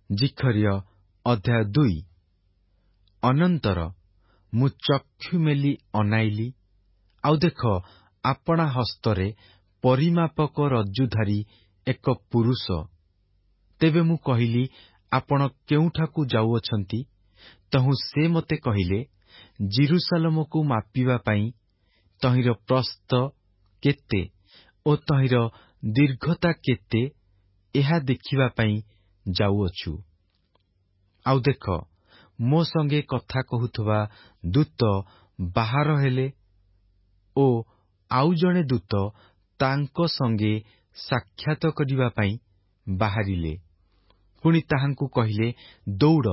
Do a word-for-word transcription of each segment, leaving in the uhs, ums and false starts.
ଜିଖର୍ୟ ଅଧ୍ୟାୟ ଦୁଇ। ଅନନ୍ତର ମୁଁ ଚକ୍ଷୁ ମେଲି ଅନାଇଲି, ଆଉ ଦେଖ ଆପଣା ହସ୍ତରେ ପରିମାପକ ରଜ୍ଜୁଧାରୀ ଏକ ପୁରୁଷ। ତେବେ ମୁଁ କହିଲି, ଆପଣ କେଉଁଠାକୁ ଯାଉଅଛନ୍ତି? ତହୁଁ ସେ ମୋତେ କହିଲେ, ଜିରୁସାଲମକୁ ମାପିବା ପାଇଁ ତହିଁର ପ୍ରସ୍ଥ କେତେ ଓ ତହିଁର ଦୀର୍ଘତା କେତେ, ଏହା ଦେଖିବା ପାଇଁ ଯାଉଅଛୁ। ଆଉ ଦେଖ, ମୋ ସଙ୍ଗେ କଥା କହୁଥିବା ଦୂତ ବାହାର ହେଲେ ଓ ଆଉ ଜଣେ ଦୂତ ତାଙ୍କ ସଙ୍ଗେ ସାକ୍ଷାତ କରିବା ପାଇଁ ବାହାରିଲେ। ପୁଣି ତାହାଙ୍କୁ କହିଲେ, ଦୌଡ଼,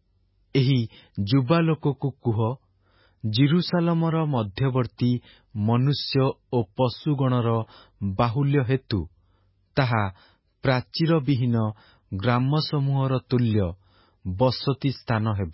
ଏହି ଯୁବାଲୋକକୁ କୁହ, ଜିରୁସାଲମର ମଧ୍ୟବର୍ତ୍ତୀ ମନୁଷ୍ୟ ଓ ପଶୁଗଣର ବାହୁଲ୍ୟ ହେତୁ ତାହା ପ୍ରାଚୀରବିହୀନ ଗ୍ରାମସମୂହର ତୁଲ୍ୟ ବସତି ସ୍ଥାନ ହେବ।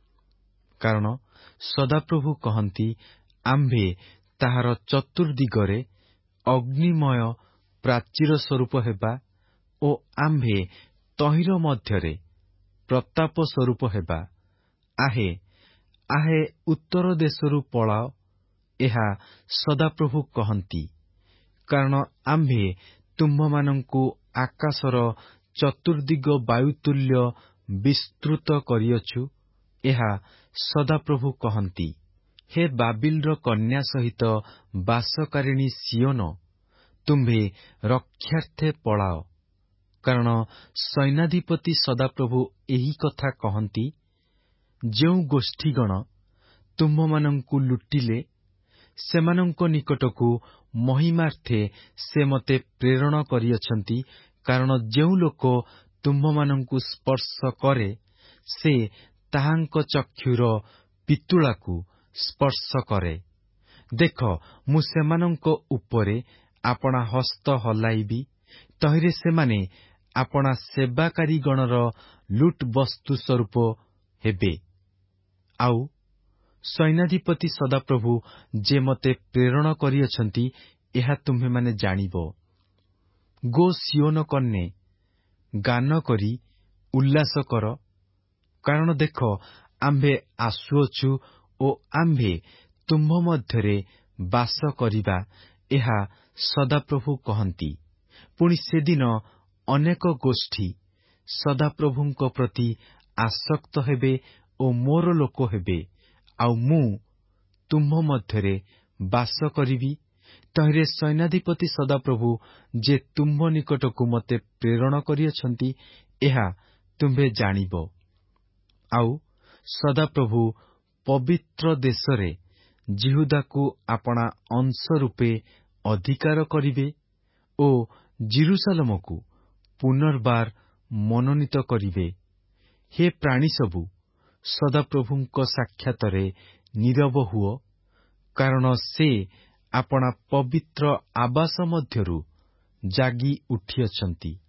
କାରଣ ସଦାପ୍ରଭୁ କହନ୍ତି, ଆମ୍ଭେ ତାହାର ଚତୁର୍ଦ୍ଦିଗରେ ଅଗ୍ନିମୟ ପ୍ରାଚୀର ସ୍ୱରୂପ ହେବା ଓ ଆମ୍ଭେ ତହିଁର ମଧ୍ୟରେ ପ୍ରତାପ ସ୍ୱରୂପ ହେବା। ଆହେ, ଆହେ, ଉତ୍ତର ଦେଶରୁ ପଳାଅ, ଏହା ସଦାପ୍ରଭୁ କହନ୍ତି। କାରଣ ଆମ୍ଭେ ତୁମ୍ଭମାନଙ୍କୁ ଆକାଶର ଚତୁର୍ଦ୍ଦିଗ ବାୟୁତୁଲ୍ୟ ବିସ୍ତୃତ କରିଅଛୁ, ଏହା ସଦାପ୍ରଭୁ କହନ୍ତି। ହେ ବାବିଲର କନ୍ୟା ସହିତ ବାସକାରିଣୀ ସିଓନ, ତୁମ୍ଭେ ରକ୍ଷାର୍ଥେ ପଳାଅ। କାରଣ ସୈନ୍ୟାଧିପତି ସଦାପ୍ରଭୁ ଏହି କଥା କହନ୍ତି, ଯେଉଁ ଗୋଷ୍ଠୀଗଣ ତୁମ୍ଭମାନଙ୍କୁ ଲୁଟିଲେ, ସେମାନଙ୍କ ନିକଟକୁ ମହିମାର୍ଥେ ସେ ମୋତେ ପ୍ରେରଣ କରିଅଛନ୍ତି। କାରଣ ଯେଉଁ ଲୋକ ତୁମ୍ଭମାନଙ୍କୁ ସ୍ପର୍ଶ କରେ, ସେ ତାହାଙ୍କ ଚକ୍ଷୁର ପିତୁଳାକୁ ସ୍ପର୍ଶ କରେ। ଦେଖ, ମୁଁ ସେମାନଙ୍କ ଉପରେ ଆପଣା ହସ୍ତ ହଲାଇବି, ତହିଁରେ ସେମାନେ ଆପଣା ସେବାକାରୀଗଣର ଲୁଟ୍ ବସ୍ତୁ ସ୍ୱରୂପ ହେବେ। ଆଉ ସୈନ୍ୟାଧିପତି ସଦାପ୍ରଭୁ ଯେ ମୋତେ ପ୍ରେରଣ କରିଅଛନ୍ତି, ଏହା ତୁମ୍ଭେମାନେ ଜାଣିବ। ଗୋ ସିଓନ କନ୍ୟା, ଗାନ କରି ଉଲ୍ଲାସ କର, କାରଣ ଦେଖ ଆମ୍ଭେ ଆସୁଅଛୁ ଓ ଆମ୍ଭେ ତୁମ୍ଭ ମଧ୍ୟରେ ବାସ କରିବା, ଏହା ସଦାପ୍ରଭୁ କହନ୍ତି। ପୁଣି ସେଦିନ ଅନେକ ଗୋଷ୍ଠୀ ସଦାପ୍ରଭୁଙ୍କ ପ୍ରତି ଆସକ୍ତ ହେବେ ଓ ମୋର ଲୋକ ହେବେ, ଆଉ ମୁଁ ତୁମ୍ଭ ମଧ୍ୟରେ ବାସ କରିବି। ତହିଁରେ ସୈନ୍ୟାଧିପତି ସଦାପ୍ରଭୁ ଯେ ତୁମ୍ଭ ନିକଟକୁ ମୋତେ ପ୍ରେରଣ କରିଅଛନ୍ତି, ଏହା ତୁମ୍ଭେ ଜାଣିବ। ଆଉ ସଦାପ୍ରଭୁ ପବିତ୍ର ଦେଶରେ ଯିହୁଦାକୁ ଆପଣା ଅଂଶ ରୂପେ ଅଧିକାର କରିବେ ଓ ଜିରୁସାଲମକୁ ପୁନର୍ବାର ମନୋନୀତ କରିବେ। ହେ ପ୍ରାଣୀ ସବୁ, ସଦାପ୍ରଭୁଙ୍କ ସାକ୍ଷାତରେ ନୀରବ ହୁଅ, କାରଣ ସେ ଆପଣା ପବିତ୍ର ଆବାସ ମଧ୍ୟରୁ ଜାଗି ଉଠିଅଛନ୍ତି।